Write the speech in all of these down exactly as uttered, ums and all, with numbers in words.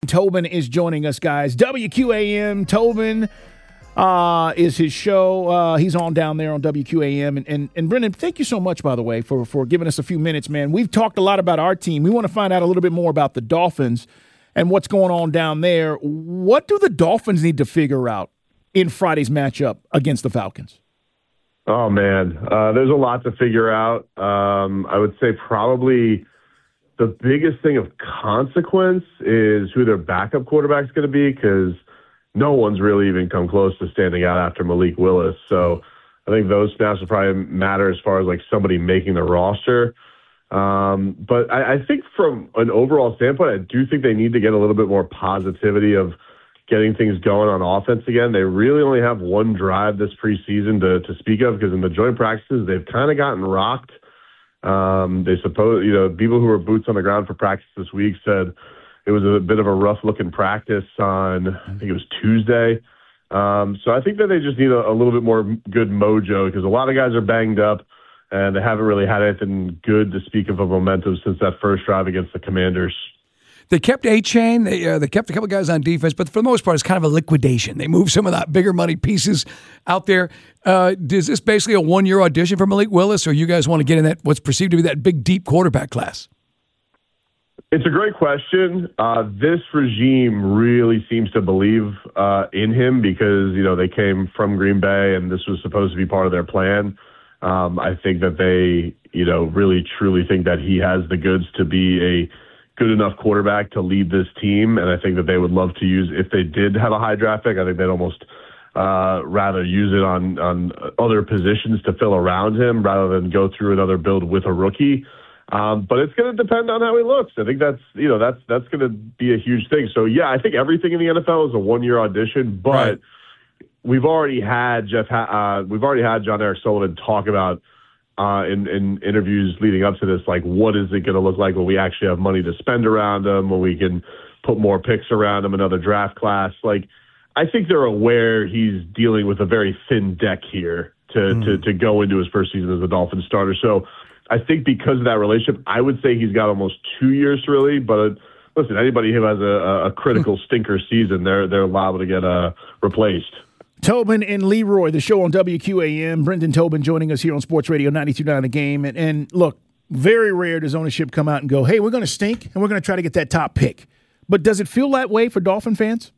Tobin is joining us, guys. W Q A M, Tobin uh, is his show. Uh, he's on down there on W Q A M. And, and, and Brendan, thank you so much, by the way, for, for giving us a few minutes, man. We've talked a lot about our team. We want to find out a little bit more about the Dolphins and what's going on down there. What do the Dolphins need to figure out in Friday's matchup against the Falcons? Oh, man, uh, there's a lot to figure out. Um, I would say probably the biggest thing of consequence is who their backup quarterback is going to be, because no one's really even come close to standing out after Malik Willis. So I think those snaps will probably matter as far as like somebody making the roster. Um, but I, I think from an overall standpoint, I do think they need to get a little bit more positivity of getting things going on offense again. They really only have one drive this preseason to, to speak of, because in the joint practices, they've kind of gotten rocked. Um, they suppose, you know, people who were boots on the ground for practice this week said it was a bit of a rough looking practice on, I think it was Tuesday. Um, so I think that they just need a, a little bit more good mojo, because a lot of guys are banged up and they haven't really had anything good to speak of a momentum since that first drive against the Commanders. They kept A-Chain. They, uh, they kept a couple guys on defense, but for the most part, it's kind of a liquidation. They moved some of that bigger money pieces out there. Uh, is this basically a one-year audition for Malik Willis, or you guys want to get in that what's perceived to be that big, deep quarterback class? It's a great question. Uh, this regime really seems to believe uh, in him, because, you know, they came from Green Bay and this was supposed to be part of their plan. Um, I think that they, you know, really truly think that he has the goods to be a good enough quarterback to lead this team. And I think that they would love to use, if they did have a high draft pick, I think they'd almost uh, rather use it on, on other positions to fill around him rather than go through another build with a rookie. Um, but it's going to depend on how he looks. I think that's, you know, that's, that's going to be a huge thing. So yeah, I think everything in the N F L is a one year audition, but right. we've already had Jeff, uh, we've already had John Eric Sullivan talk about, Uh, in, in interviews leading up to this, like, what is it going to look like when we actually have money to spend around them, when we can put more picks around them, another draft class? Like, I think they're aware he's dealing with a very thin deck here to, mm. to, to go into his first season as a Dolphins starter. So I think because of that relationship, I would say he's got almost two years to really, but uh, listen, anybody who has a, a critical stinker season, they're, they're liable to get uh, replaced. Tobin and Leroy, the show on W Q A M. Brendan Tobin joining us here on Sports Radio ninety-two point nine The Game. And, and look, very rare does ownership come out and go, hey, we're going to stink and we're going to try to get that top pick. But does it feel that way for Dolphin fans?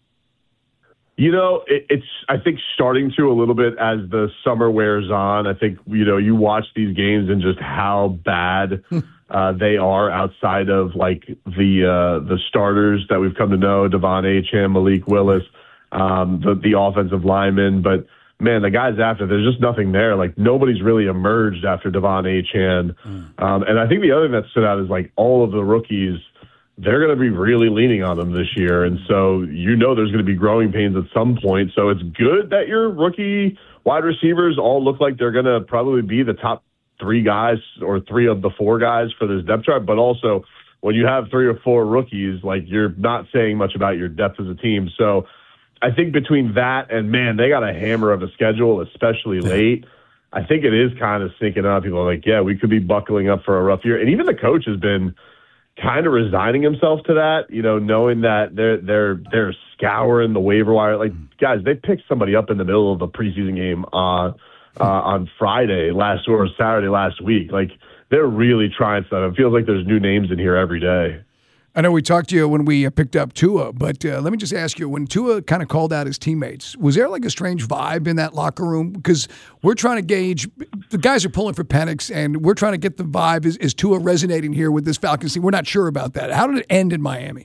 You know, it, it's, I think, starting to a little bit as the summer wears on. I think, you know, you watch these games and just how bad uh, they are outside of, like, the uh, the starters that we've come to know, Devon Achane, Malik Willis. Um, the, the offensive linemen, but man, the guys after, there's just nothing there. Like, nobody's really emerged after Devon Achane. Mm. Um, and I think the other thing that stood out is, like, all of the rookies, they're going to be really leaning on them this year. And so, you know, there's going to be growing pains at some point. So it's good that your rookie wide receivers all look like they're going to probably be the top three guys or three of the four guys for this depth chart. But also, when you have three or four rookies, like, you're not saying much about your depth as a team. So I think between that and, man, they got a hammer of a schedule, especially late. I think it is kind of sneaking up. People are like, yeah, we could be buckling up for a rough year. And even the coach has been kind of resigning himself to that, you know, knowing that they're they're they're scouring the waiver wire. Like, guys, they picked somebody up in the middle of the preseason game uh, uh, on Friday last or Saturday last week. Like, they're really trying stuff. It feels like there's new names in here every day. I know we talked to you when we picked up Tua, but uh, let me just ask you, when Tua kind of called out his teammates, was there like a strange vibe in that locker room? Because we're trying to gauge, the guys are pulling for Penix, and we're trying to get the vibe. Is, is Tua resonating here with this Falcons team? We're not sure about that. How did it end in Miami?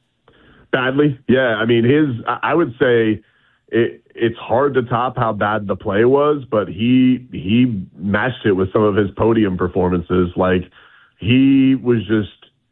Badly. Yeah, I mean, his, I would say it, it's hard to top how bad the play was, but he he matched it with some of his podium performances. Like, he was just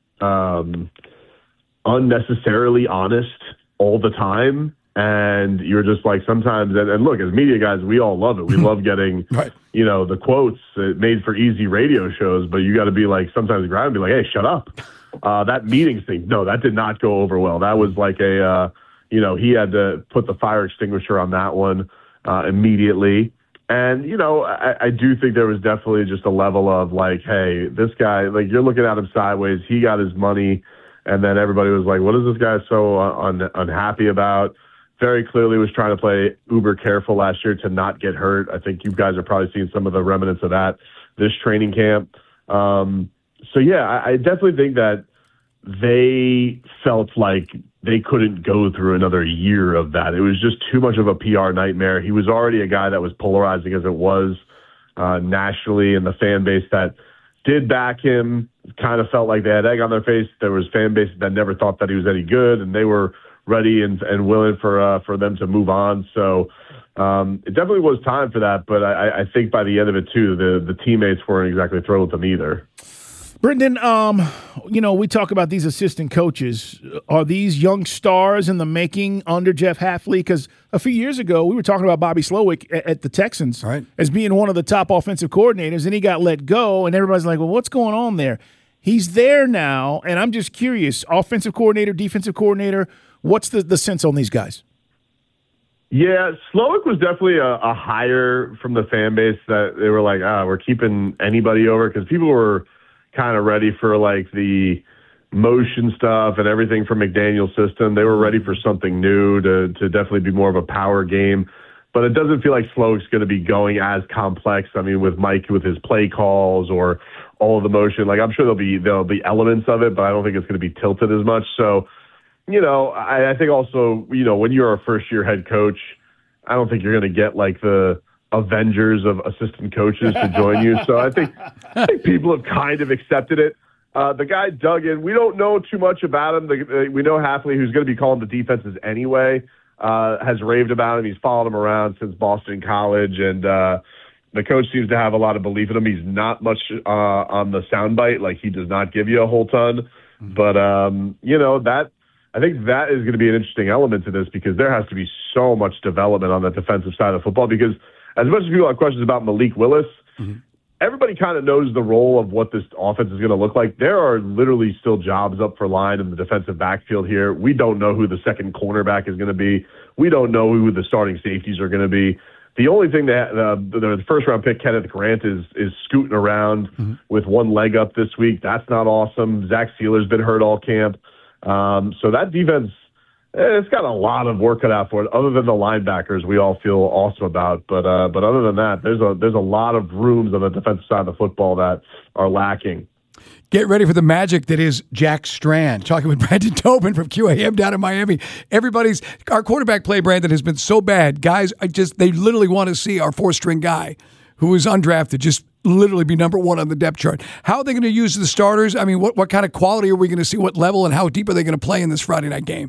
um, unnecessarily honest all the time. And you're just like, sometimes, and, and look, as media guys, we all love it. We love getting, right. you know, the quotes made for easy radio shows, but you got to be like, sometimes grind and be like, hey, shut up. Uh, that meetings thing, no, that did not go over well. That was like a, uh, you know, he had to put the fire extinguisher on that one uh, immediately. And, you know, I, I do think there was definitely just a level of like, hey, this guy, like, you're looking at him sideways. He got his money And then everybody was like, what is this guy so un- unhappy about? Very clearly was trying to play uber careful last year to not get hurt. I think you guys are probably seeing some of the remnants of that this training camp. Um, so, yeah, I, I definitely think that they felt like they couldn't go through another year of that. It was just too much of a P R nightmare. He was already a guy that was polarizing as it was uh, nationally, and the fan base that did back him kind of felt like they had egg on their face. There was fan base that never thought that he was any good, and they were ready and, and willing for uh, for them to move on. So um, it definitely was time for that, but I, I think by the end of it, too, the, the teammates weren't exactly thrilled with him either. Brendan, um, you know, we talk about these assistant coaches. Are these young stars in the making under Jeff Hafley? Because a few years ago, we were talking about Bobby Slowick at, at the Texans right. as being one of the top offensive coordinators, and he got let go, and everybody's like, well, what's going on there? He's there now, and I'm just curious, offensive coordinator, defensive coordinator, what's the, the sense on these guys? Yeah, Slowick was definitely a, a hire from the fan base that they were like, ah, we're keeping anybody over, because people were – kind of ready for like the motion stuff and everything from McDaniel's system. They were ready for something new to to definitely be more of a power game. But it doesn't feel like Slowick's going to be going as complex. I mean, with Mike, with his play calls or all of the motion, like I'm sure there'll be there'll be elements of it, but I don't think it's going to be tilted as much. So, you know, I, I think also, you know, when you're a first year head coach, I don't think you're going to get like the Avengers of assistant coaches to join you. So I think, I think people have kind of accepted it. Uh, the guy Duggan, we don't know too much about him. The, uh, we know Hafley, who's going to be calling the defenses anyway, uh, has raved about him. He's followed him around since Boston College, and uh, the coach seems to have a lot of belief in him. He's not much uh, on the soundbite. Like, he does not give you a whole ton. But, um, you know, that I think that is going to be an interesting element to this, because there has to be so much development on the defensive side of football, because as much as people have questions about Malik Willis, mm-hmm. everybody kind of knows the role of what this offense is going to look like. There are literally still jobs up for line in the defensive backfield here. We don't know who the second cornerback is going to be. We don't know who the starting safeties are going to be. The only thing that uh, the first-round pick, Kenneth Grant, is is scooting around mm-hmm. with one leg up this week. That's not awesome. Zach Sealer's been hurt all camp. Um, so that defense, it's got a lot of work cut out for it, other than the linebackers we all feel awesome about. But uh, but other than that, there's a there's a lot of rooms on the defensive side of the football that are lacking. Get ready for the magic that is Jack Strand. Talking with Brandon Tobin from Q A M down in Miami. Everybody's our quarterback play, Brandon, has been so bad. Guys, I just they literally want to see our four-string guy who is undrafted just literally be number one on the depth chart. How are they going to use the starters? I mean, what what kind of quality are we going to see? What level and how deep are they going to play in this Friday night game?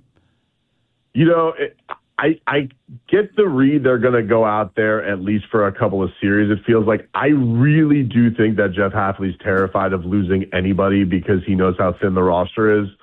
You know, it, I I get the read they're going to go out there at least for a couple of series. It feels like I really do think that Jeff Hafley's terrified of losing anybody because he knows how thin the roster is.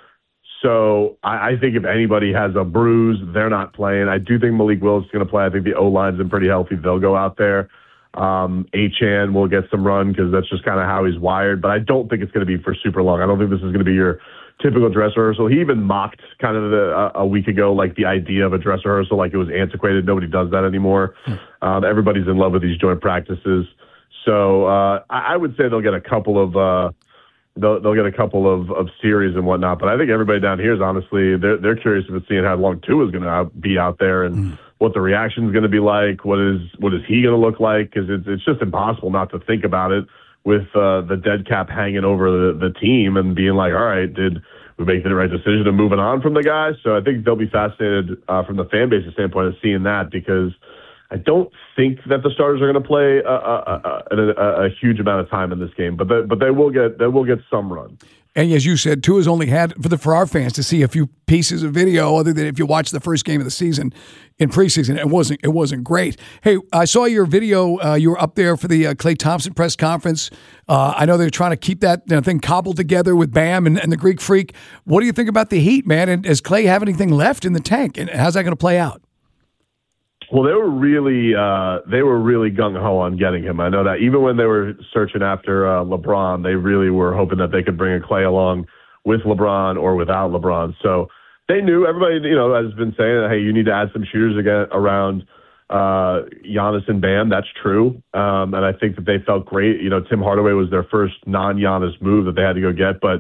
So I, I think if anybody has a bruise, they're not playing. I do think Malik Willis is going to play. I think the O-line's been pretty healthy. They'll go out there. Um, Achane will get some run because that's just kind of how he's wired. But I don't think it's going to be for super long. I don't think this is going to be your typical dress rehearsal. He even mocked kind of the, uh, a week ago, like the idea of a dress rehearsal, like it was antiquated. Nobody does that anymore. Um, everybody's in love with these joint practices. So uh, I, I would say they'll get a couple of uh, they'll they'll get a couple of, of series and whatnot. But I think everybody down here is honestly they're they're curious about seeing how long Tua is going to be out there and mm. what the reaction is going to be like. What is what is he going to look like? Because it's it's just impossible not to think about it with uh, the dead cap hanging over the, the team and being like, all right, did we make the right decision of moving on from the guy? So I think they'll be fascinated uh, from the fan base standpoint of seeing that, because I don't think that the starters are going to play a, a, a, a, a huge amount of time in this game, but they, but they will get they will get some run. And as you said, Tua's only had, for the for our fans to see a few pieces of video, other than if you watch the first game of the season in preseason, it wasn't it wasn't great. Hey, I saw your video. Uh, you were up there for the uh, Klay Thompson press conference. Uh, I know they're trying to keep that you know, thing cobbled together with Bam and, and the Greek Freak. What do you think about the Heat, man? And does Klay have anything left in the tank? And how's that going to play out? Well, they were really uh, they were really gung ho on getting him. I know that even when they were searching after uh, LeBron, they really were hoping that they could bring a Klay along with LeBron or without LeBron. So they knew, everybody you know has been saying that, hey, you need to add some shooters again around uh, Giannis and Bam. That's true, um, and I think that they felt great. You know, Tim Hardaway was their first non-Giannis move that they had to go get, but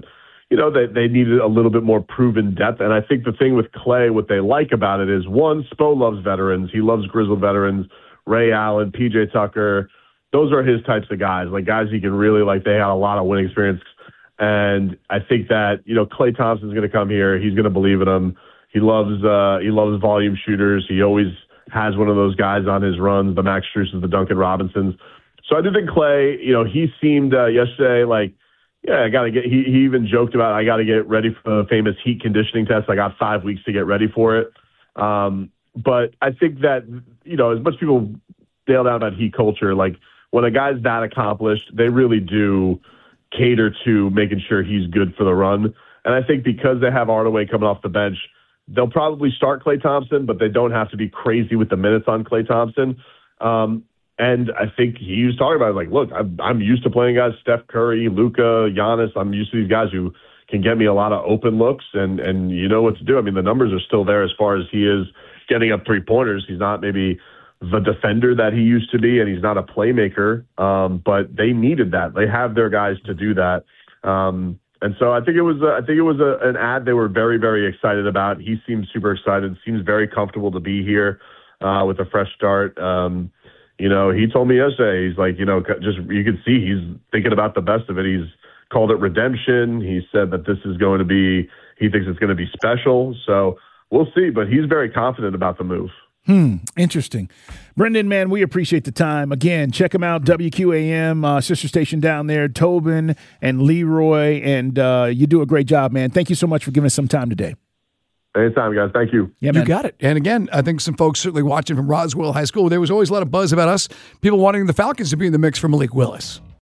you know, they, they needed a little bit more proven depth. And I think the thing with Clay, what they like about it is, one, Spo loves veterans. He loves grizzled veterans, Ray Allen, P J Tucker. Those are his types of guys, like guys he can really, like, they had a lot of winning experience. And I think that, you know, Klay Thompson's going to come here. He's going to believe in him. He loves, uh, he loves volume shooters. He always has one of those guys on his runs, the Max Struses, the Duncan Robinsons. So I do think Clay, you know, he seemed uh, yesterday like, yeah, I got to get, he, he even joked about, I got to get ready for the famous heat conditioning test. I got five weeks to get ready for it. Um, but I think that, you know, as much people nail down about heat culture, like when a guy's that accomplished, they really do cater to making sure he's good for the run. And I think because they have Hardaway coming off the bench, they'll probably start Klay Thompson, but they don't have to be crazy with the minutes on Klay Thompson. Um, And I think he was talking about it, like, look, I'm, I'm used to playing guys, Steph Curry, Luka, Giannis. I'm used to these guys who can get me a lot of open looks, and, and you know what to do. I mean, the numbers are still there as far as he is getting up three-pointers. He's not maybe the defender that he used to be, and he's not a playmaker, um, but they needed that. They have their guys to do that. Um, and so I think it was a, I think it was a, an ad they were very, very excited about. He seems super excited, seems very comfortable to be here uh, with a fresh start. Um You know, he told me yesterday, he's like, you know, just you can see he's thinking about the best of it. He's called it redemption. He said that this is going to be, he thinks it's going to be special. So we'll see, but he's very confident about the move. Hmm. Interesting. Brendan, man, we appreciate the time. Again, check him out, W Q A M, uh, sister station down there, Tobin and Leroy, and uh, you do a great job, man. Thank you so much for giving us some time today. Anytime, guys. Thank you. Yeah, you man. got it. And again, I think some folks certainly watching from Roswell High School, there was always a lot of buzz about us, people wanting the Falcons to be in the mix for Malik Willis.